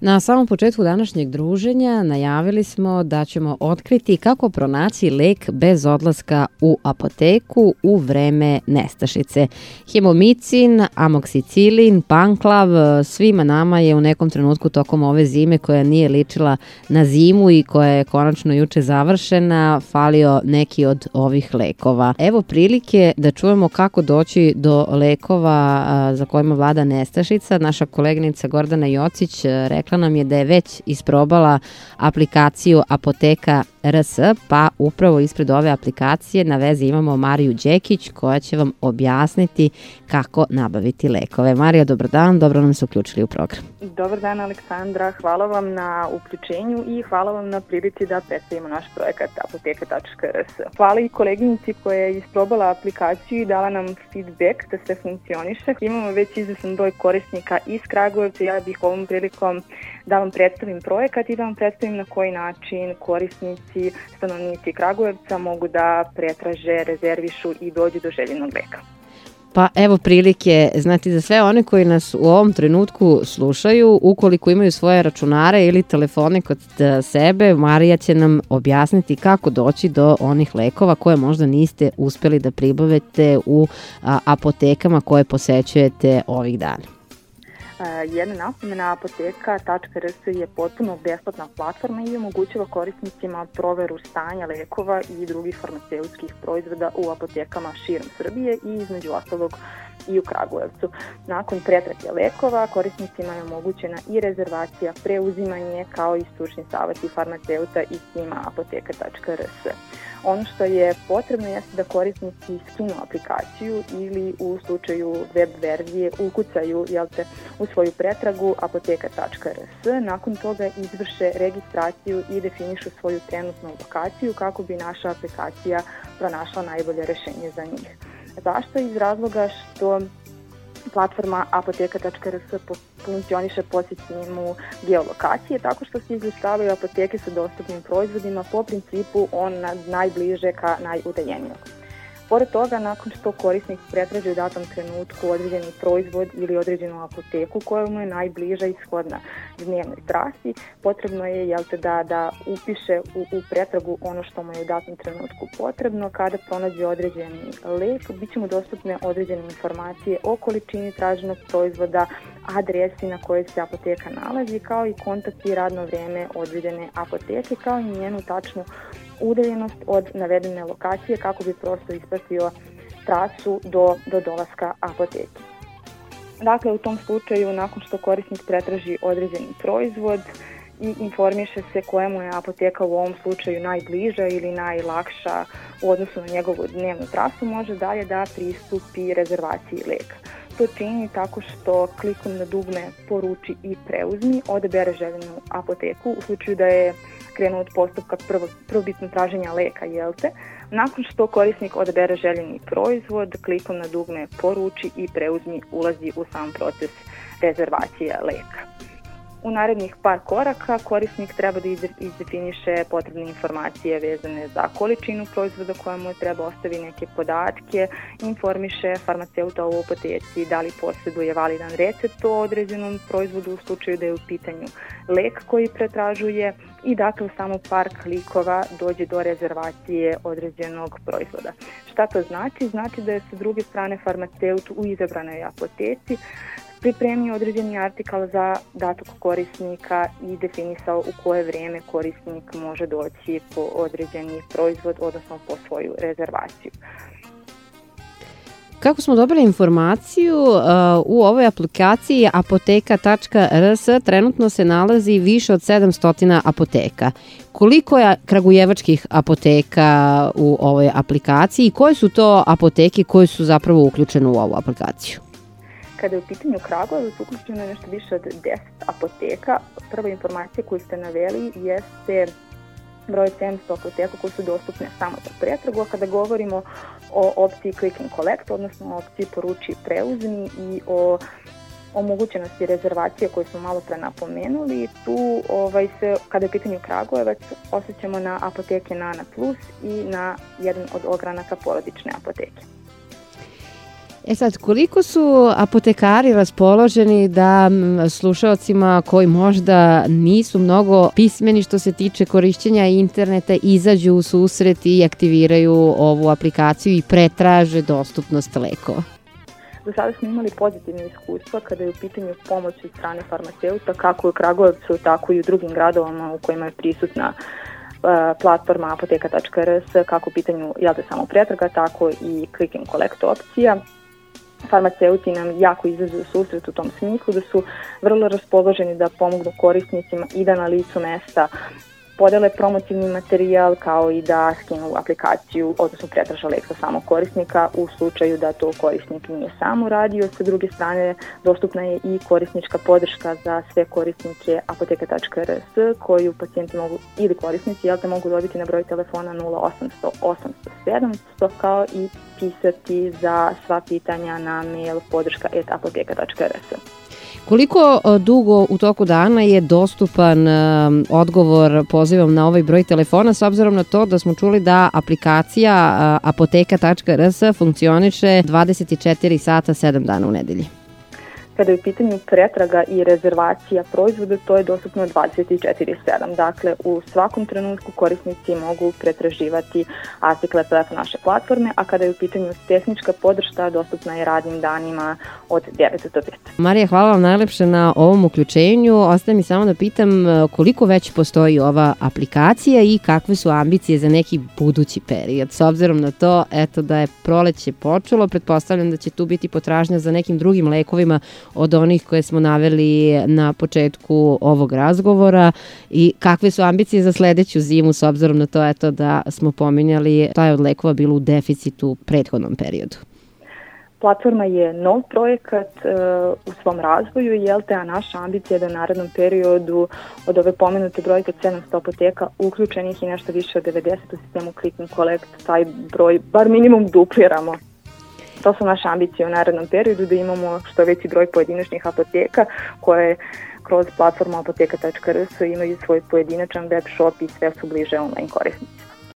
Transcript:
Na samom početku današnjeg druženja najavili smo da ćemo otkriti kako pronaći lek bez odlaska u apoteku u vreme nestašice. Hemomicin, amoksicilin, panklav, svima nama je u nekom trenutku tokom ove zime koja nije ličila na zimu i koja je konačno juče završena, falio neki od ovih lekova. Evo prilike da čujemo kako doći do lekova za kojima vlada nestašica. Naša koleginica Gordana Jocić rekla nam je da je već isprobala aplikaciju Apoteka RS, pa upravo ispred ove aplikacije na vezi imamo Mariju Đekić koja će vam objasniti kako nabaviti lekove. Marija, dobar dan, dobro nam se uključili u program. Dobar dan, Aleksandra, hvala vam na uključenju i hvala vam na prilici da predstavimo naš projekat apoteka.rs. Hvala i koleginici koja je isprobala aplikaciju i dala nam feedback da sve funkcioniše. Imamo već izvestan broj korisnika iz Kragujevca. Ja bih ovom prilikom da vam predstavim projekat i da vam predstavim na koji način korisnici, stanovnici Kragujevca mogu da pretraže, rezervišu i dođu do željenog leka. Pa evo prilike, znati za sve one koji nas u ovom trenutku slušaju, ukoliko imaju svoje računare ili telefone kod sebe, Marija će nam objasniti kako doći do onih lekova koje možda niste uspeli da pribavite u apotekama koje posećujete ovih dana. Jedna napomena, apoteka.rs je potpuno besplatna platforma i omogućava korisnicima proveru stanja lekova i drugih farmaceutskih proizvoda u apotekama širom Srbije i između ostalog i u Kragujevcu. Nakon pretrage lekova korisnicima je omogućena i rezervacija, preuzimanje kao i stručni savjeti farmaceuta iz tima apoteka.rs. Ono što je potrebno jeste da korisnici skinu aplikaciju ili u slučaju web verzije ukucaju u svoju pretragu apoteka.rs. Nakon toga izvrše registraciju i definišu svoju trenutnu lokaciju kako bi naša aplikacija pronašla najbolje rešenje za njih. Zašto? Iz razloga što platforma apoteka.rs funkcioniše po sistemu geolokacije, tako što se izlistavaju apoteke sa dostupnim proizvodima po principu on najbliže ka najudaljenijeg. Pored toga, nakon što korisnik pretraži u datom trenutku određeni proizvod ili određenu apoteku koja mu je najbliža i shodna dnevnoj trasi, potrebno je da upiše u pretragu ono što mu je u datom trenutku potrebno. Kada pronađe određeni lek, bit će mu dostupne određene informacije o količini traženog proizvoda, adresi na kojoj se apoteka nalazi, kao i kontakt i radno vreme određene apoteke, kao i njenu tačnu udaljenost od navedene lokacije kako bi prosto ispratio trasu do dolaska apoteke. Dakle, u tom slučaju, nakon što korisnik pretraži određeni proizvod i informiše se koja mu je apoteka u ovom slučaju najbliža ili najlakša u odnosu na njegovu dnevnu trasu, može dalje da pristupi rezervaciji leka. To čini tako što klikom na dugme poruči i preuzmi, odabere željenu apoteku u slučaju da je krenuo od postupka prvobitno traženja leka, Nakon što korisnik odabere željeni proizvod, klikom na dugme poruči i preuzmi, ulazi u sam proces rezervacije leka. U narednih par koraka korisnik treba da izdefiniše potrebne informacije vezane za količinu proizvoda koja mu treba, ostavi neke podatke, informiše farmaceuta u apoteci da li posjeduje validan recept o određenom proizvodu u slučaju da je u pitanju lek koji pretražuje i dakle u samo par klikova dođe do rezervacije određenog proizvoda. Šta to znači? Znači da je sa druge strane farmaceut u izabranoj apoteci pripremio određeni artikal za datog korisnika i definisao u koje vrijeme korisnik može doći po određeni proizvod, odnosno po svoju rezervaciju. Kako smo dobili informaciju, u ovoj aplikaciji apoteka.rs trenutno se nalazi više od 700 apoteka. Koliko je kragujevačkih apoteka u ovoj aplikaciji i koje su to apoteke koje su zapravo uključene u ovu aplikaciju? Kada je u pitanju Kragujevac, uključeno je nešto više od 10 apoteka. Prva informacija koju ste naveli jeste broj 700 apoteka koje su dostupne samo za pretragu, a kada govorimo o opciji Click and Collect, odnosno o opciji poruči preuzmi i o omogućenosti rezervacije koje smo malo pre napomenuli, tu se, kada je u pitanju Kragujevac, osjećamo na apoteke Nana Plus i na jedan od ogranaka porodične apoteke. Sad, koliko su apotekari raspoloženi da slušaocima koji možda nisu mnogo pismeni što se tiče korišćenja interneta izađu u susret i aktiviraju ovu aplikaciju i pretraže dostupnost lekova? Do sada smo imali pozitivne iskustva kada je u pitanju pomoć od strane farmaceuta, kako u Kragujevcu, tako i u drugim gradovama u kojima je prisutna platforma apoteka.rs, kako u pitanju samo pretraga, tako i click and collect opcija. Farmaceuti nam jako izlaze u susret u tom smislu, da su vrlo raspoloženi da pomognu korisnicima i da na licu mesta podele promotivni materijal, kao i da skinu aplikaciju, odnosno pretraže lek sa samog korisnika u slučaju da to korisnik nije sam uradio. Sa druge strane, dostupna je i korisnička podrška za sve korisnike apoteka.rs, koju pacijenti mogu ili korisnici mogu dobiti na broj telefona 0800 800 700, kao i pisati za sva pitanja na mail podrška@apoteka.rs. Koliko dugo u toku dana je dostupan odgovor pozivom na ovaj broj telefona, s obzirom na to da smo čuli da aplikacija apoteka.rs funkcioniše 24 sata 7 dana u nedelji? Kada je u pitanju pretraga i rezervacija proizvoda, to je dostupno 24/7. Dakle, u svakom trenutku korisnici mogu pretraživati artikle preko naše platforme, a kada je u pitanju tehnička podrška, dostupna je radnim danima od 9 do 5. Marija, hvala vam najlepše na ovom uključenju. Ostaje mi samo da pitam koliko već postoji ova aplikacija i kakve su ambicije za neki budući period. S obzirom na to, da je proleće počelo, pretpostavljam da će tu biti potražnja za nekim drugim lekovima od onih koje smo naveli na početku ovog razgovora, i kakve su ambicije za sledeću zimu, s obzirom na to da smo pominjali šta je od lekova bilo u deficitu u prethodnom periodu. Platforma je nov projekat u svom razvoju, a naša ambicija je da u narednom periodu od ove pomenute brojke 700 apoteka uključenih i nešto više od 90 u sistemu Click and Collect, taj broj bar minimum dupliramo. To su naše ambicije u narednom periodu, da imamo što veći broj pojedinačnih apoteka koje kroz platformu apoteka.rs imaju svoj pojedinačan web shop i sve su bliže online korisnicima.